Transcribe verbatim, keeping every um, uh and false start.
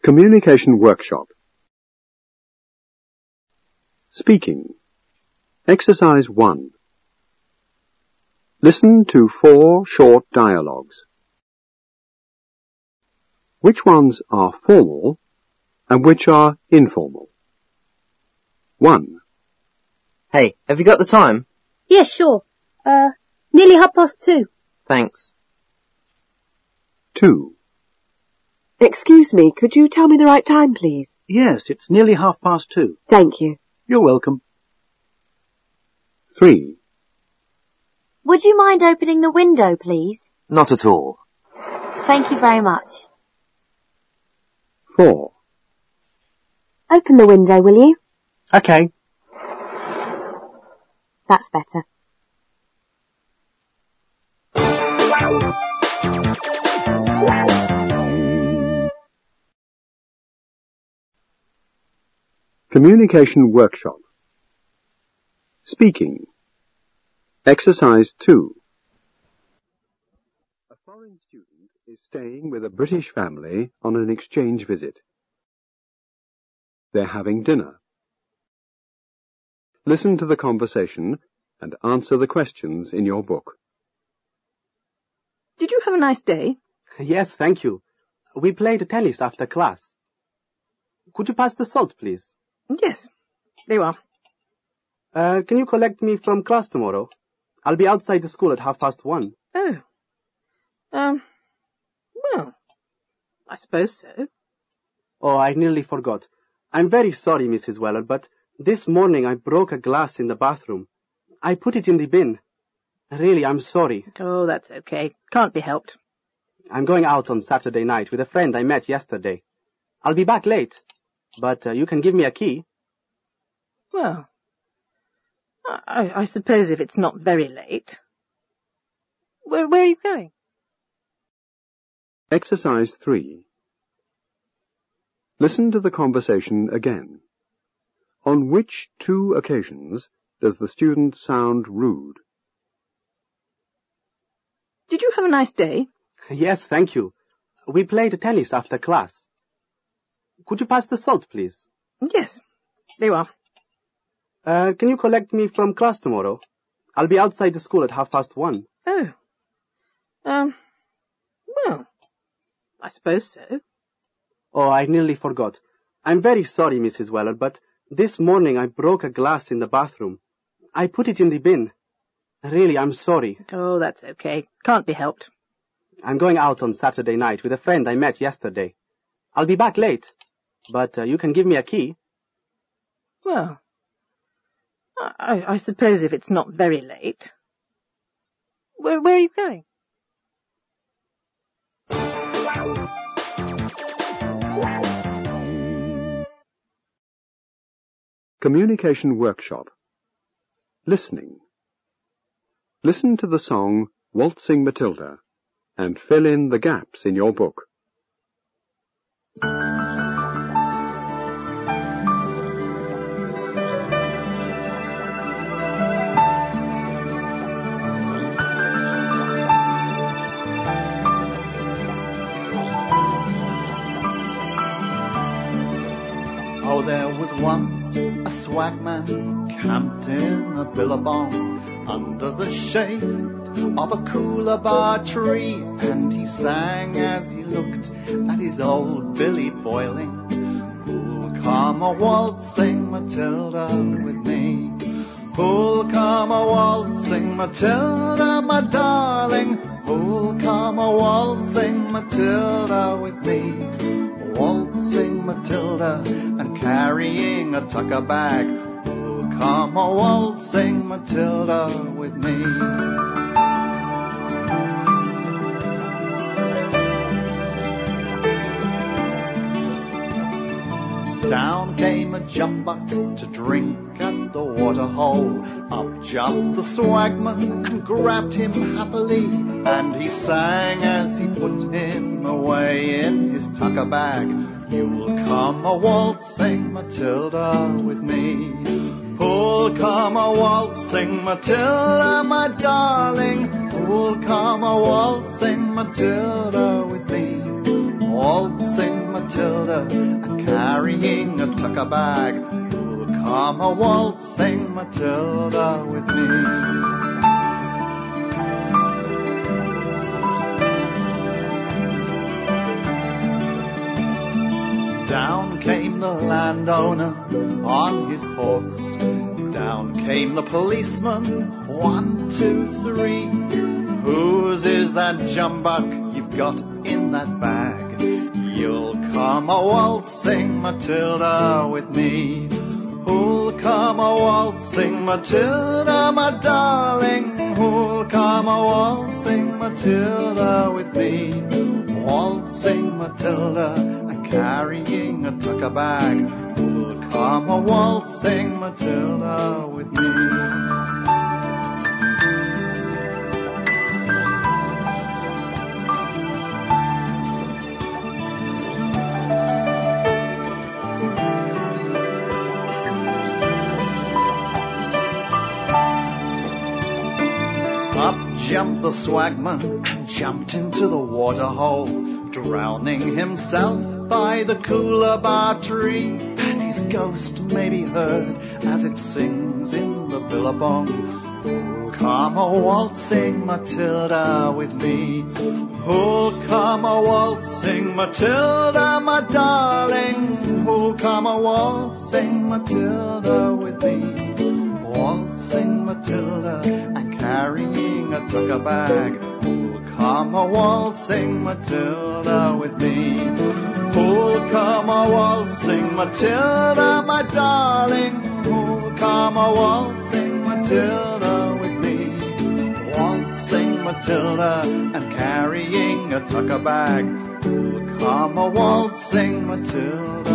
Communication Workshop. Speaking. Exercise one. Listen to four short dialogues. Which ones are formal and which are informal? one. Hey, have you got the time? Yes, sure. Uh, nearly half past two. Thanks. two. Excuse me, could you tell me the right time, please? Yes, it's nearly half past two. Thank you. You're welcome. three. Would you mind opening the window, please? Not at all. Thank you very much. four. Open the window, will you? Okay. That's better. Communication Workshop. Speaking. Exercise two. A foreign student is staying with a British family on an exchange visit. They're having dinner. Listen to the conversation and answer the questions in your book. Did you have a nice day? Yes, thank you. We played tennis after class. Could you pass the salt, please? Yes, there you are. Uh, can you collect me from class tomorrow? I'll be outside the school at half past one. Oh. Um, well, I suppose so. Oh, I nearly forgot. I'm very sorry, Missus Weller, but this morning I broke a glass in the bathroom. I put it in the bin. Really, I'm sorry. Oh, that's okay. Can't be helped. I'm going out on Saturday night with a friend I met yesterday. I'll be back late, but uh, you can give me a key. Well, I, I suppose if it's not very late. Where, where are you going? Exercise three. Listen to the conversation again. On which two occasions does the student sound rude? Did you have a nice day? Yes, thank you. We played tennis after class. Could you pass the salt, please? Yes, there you are. Uh, can you collect me from class tomorrow? I'll be outside the school at half past one. Oh. Um, well, I suppose so. Oh, I nearly forgot. I'm very sorry, Missus Weller, but this morning I broke a glass in the bathroom. I put it in the bin. Really, I'm sorry. Oh, that's okay. Can't be helped. I'm going out on Saturday night with a friend I met yesterday. I'll be back late, but uh, you can give me a key. Well, I, I suppose if it's not very late. Where, where are you going? Communication Workshop. Listening. Listen to the song Waltzing Matilda and fill in the gaps in your book. Oh, there was once a swagman camped in a billabong under the shade of a coolabah tree, and he sang as he looked at his old Billy Boiling. Who'll come a waltzing Matilda with me? Who'll come a waltzing Matilda, my darling? Who'll come a waltzing Matilda with me? Waltzing Matilda and carrying a tucker bag. Who'll come a waltzing Matilda with me? Down came a jumbuck to drink at the waterhole. Up jumped the swagman and grabbed him happily, and he sang as he put him away in his tucker bag. You'll come a waltzing Matilda with me. Who'll come a waltzing Matilda, my darling? Who'll come a waltzing Matilda with me? Waltzing Matilda, and carrying a tucker bag. Who'll come a waltzing Matilda with me? Down came the landowner on his horse. Down came the policeman, one, two, three. Whose is that jumbuck you've got in that bag? You'll come a waltzing Matilda with me. Who'll come a waltzing Matilda, my darling? Who'll come a waltzing Matilda with me? Waltzing Matilda, and carrying a tucker bag. Who'll come a waltzing Matilda with me? Up jumped the swagman and jumped into the water hole, drowning himself by the coolabah tree. And his ghost may be heard as it sings in the billabong. Who'll come a waltzing Matilda with me? Who'll come a waltzing Matilda, my darling? Who'll come a waltzing Matilda with me? Waltzing Matilda, and carrying a tucker bag. Who'll come a waltzing Matilda with me? Who'll come a waltzing Matilda, my darling? Who'll come a waltzing Matilda with me? Waltzing Matilda, and carrying a tucker bag. Who'll come a waltzing Matilda